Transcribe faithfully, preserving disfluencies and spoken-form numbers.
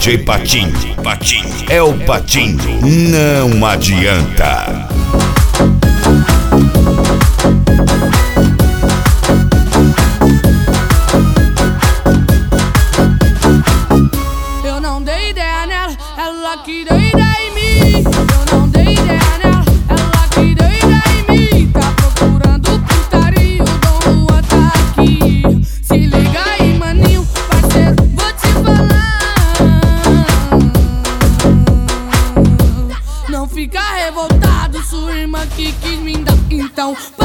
J Patinho, Patinho, é o Patinho, não adianta. Eu não dei ideia nela, ela que deu ideia em mim. Eu não dei ideia nela, ela que deu ideia em mim. Tá procurando putaria, o Dom Juan tá aqui. Se liga aí, maninho, parceiro, vou te falar. Não fica revoltado, sua irmã que quis me dar. Então